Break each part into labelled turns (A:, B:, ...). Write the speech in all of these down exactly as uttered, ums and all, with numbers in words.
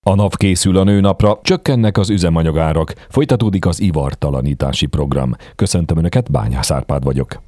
A: A NAV készül a nőnapra, csökkennek az üzemanyagárak, folytatódik az ivartalanítási program. Köszöntöm Önöket, Bányász Árpád vagyok.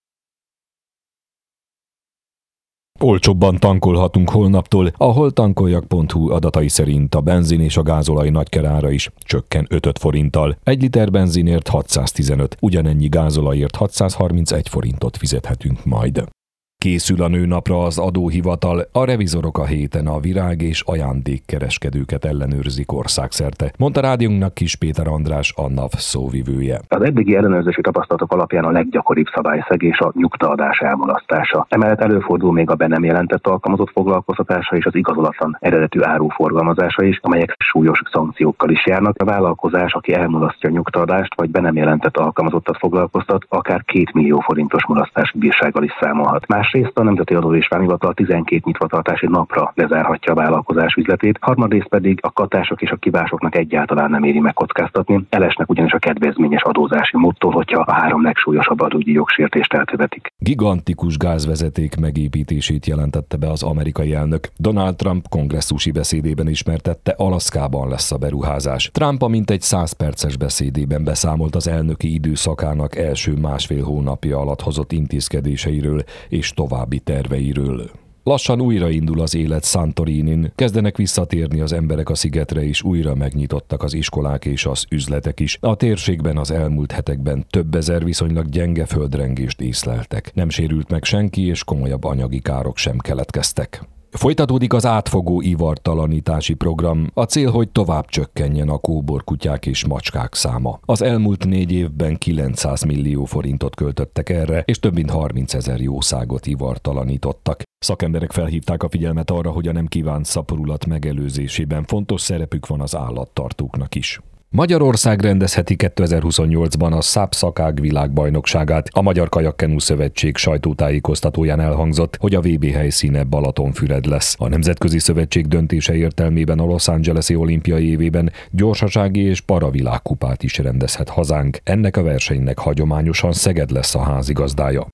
A: Olcsóbban tankolhatunk holnaptól. A holtankoljak pont hu adatai szerint a benzin és a gázolaj nagykerára is csökken öt forinttal. Egy liter benzinért hatszáztizenöt, ugyanennyi gázolajért hatszázharmincegy forintot fizethetünk majd. Készül a nőnapra az adóhivatal, a revizorok a héten a virág- és ajándékkereskedőket ellenőrzik országszerte, mondta rádiónknak Kiss Péter András, a NAV szóvivője.
B: Az eddigi ellenőrzési tapasztalatok alapján a leggyakoribb szabályszegés a nyugtaadás elmulasztása. Emellett előfordul még a be nem jelentett alkalmazott foglalkoztatása és az igazolatlan eredetű áru forgalmazása is, amelyek súlyos szankciókkal is járnak. A vállalkozás, aki elmulasztja a nyugtaadást vagy be nem jelentett alkalmazottat foglalkoztat, akár két millió forintos mulasztási bírsággal is számolhat. Másrészt a Nemzeti Adó és Vámhivatal tizenkét nyitvatartási napra lezárhatja a vállalkozás üzletét, harmadrészt pedig a katások és a kivásoknak egyáltalán nem éri megkockáztatni, elesnek ugyanis a kedvezményes adózási módtól, hogyha a három legsúlyosabb adóügyi jogsértést elkövetik.
A: Gigantikus gázvezeték megépítését jelentette be az amerikai elnök. Donald Trump kongresszusi beszédében ismertette, Alaszkában lesz a beruházás. Trump a mintegy száz perces beszédében beszámolt az elnöki időszakának első másfél hónapja alatt hozott intézkedéseiről és további terveiről. Lassan újraindul az élet Santorinin, kezdenek visszatérni az emberek a szigetre, és újra megnyitottak az iskolák és az üzletek is. A térségben az elmúlt hetekben több ezer viszonylag gyenge földrengést észleltek. Nem sérült meg senki, és komolyabb anyagi károk sem keletkeztek. Folytatódik az átfogó ivartalanítási program. A cél, hogy tovább csökkenjen a kóborkutyák és macskák száma. Az elmúlt négy évben kilencszáz millió forintot költöttek erre, és több mint harmincezer jószágot ivartalanítottak. Szakemberek felhívták a figyelmet arra, hogy a nem kívánt szaporulat megelőzésében fontos szerepük van az állattartóknak is. Magyarország rendezheti kétezer-huszonnyolcban a SZÁP-szakág világbajnokságát. A Magyar Kajakkenu Szövetség sajtótájékoztatóján elhangzott, hogy a vé bé helyszíne Balatonfüred lesz. A Nemzetközi Szövetség döntése értelmében a Los Angeles-i olimpiai évében gyorsasági és paravilágkupát is rendezhet hazánk. Ennek a versenynek hagyományosan Szeged lesz a házigazdája.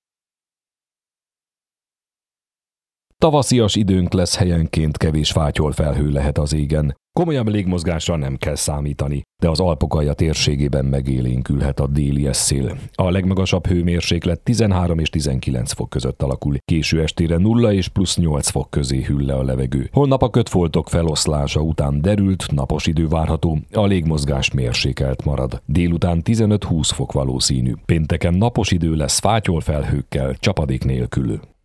A: Tavaszias időnk lesz, helyenként kevés fátyolfelhő lehet az égen. Komolyabb légmozgásra nem kell számítani, de az Alpokalja térségében megélénkülhet a déli eszél. A legmagasabb hőmérséklet tizenhárom és tizenkilenc fok között alakul, késő estére nulla és plusz nyolc fok közé hűl le a levegő. Holnap a kötfoltok feloszlása után derült, napos idő várható, a légmozgás mérsékelt marad. Délután tizenöt-húsz fok valószínű. Pénteken napos idő lesz fátyolfelhőkkel, csapadék nélkül.